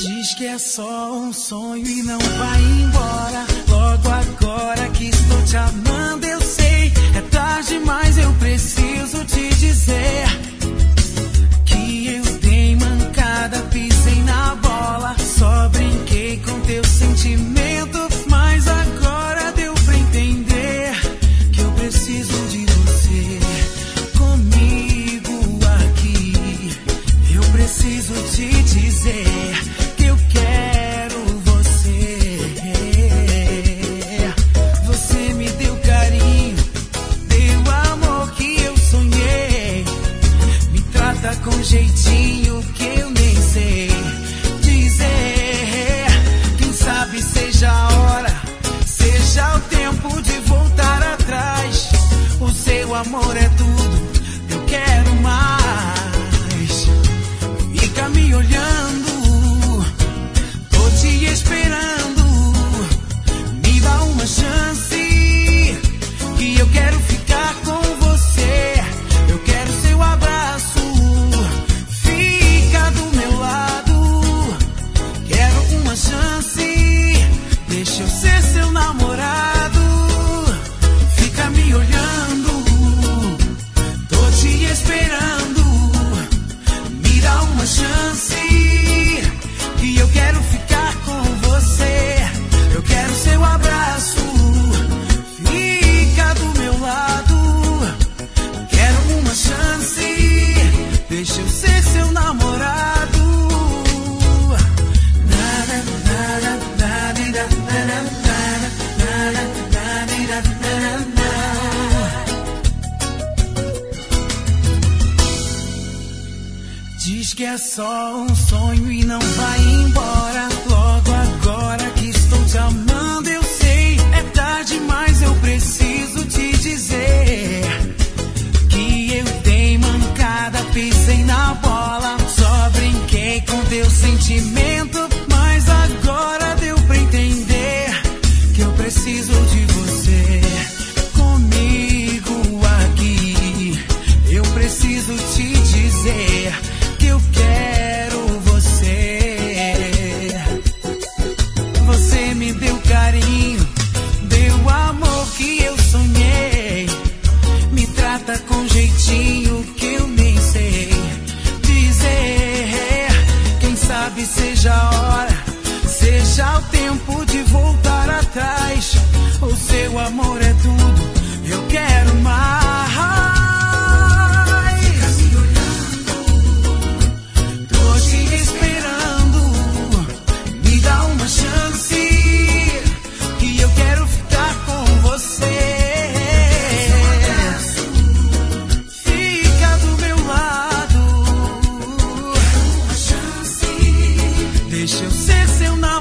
Diz que é só um sonho e não vai embora. Logo agora que estou te amando, eu sei. É tarde, mas eu preciso te dizer que eu dei mancada, pisei na bola. Só brinquei com teu sentimento, mas agora deu pra entender que eu preciso de você comigo aqui. Eu preciso te dizer que eu quero você. Você me deu carinho, deu amor que eu sonhei. Me trata com jeitinho que eu nem sei dizer. Quem sabe seja a hora, seja o tempo de voltar atrás. O seu amor é tudo, eu quero mais. Fica me olhando, tô te esperando. Me dá uma chance, que eu quero ficar com você. Eu quero seu abraço, fica do meu lado. Quero uma chance, deixa eu ser seu namorado. Fica me olhando, tô te esperando. Me dá uma chance, que eu quero ficar com você. Eu quero seu abraço, fica do meu lado. Quero uma chance, deixa eu ser seu namorado. Diz que é só um sonho e não vai embora. Logo agora que estou te amando, eu sei. É tarde, mas eu preciso te dizer que eu dei mancada, pisei na bola. Só brinquei com teu sentimento, mas agora deu pra entender que eu preciso de você comigo aqui. Eu preciso te dizer que eu quero você. Você me deu carinho, deu amor que eu sonhei. Me trata com jeitinho que eu nem sei dizer. Quem sabe seja a hora, seja o tempo de voltar atrás. O seu amor é tudo, eu quero mais. Tô te esperando, me dá uma chance, que eu quero ficar com você. Fica do meu lado, uma chance, deixa eu ser seu namorado.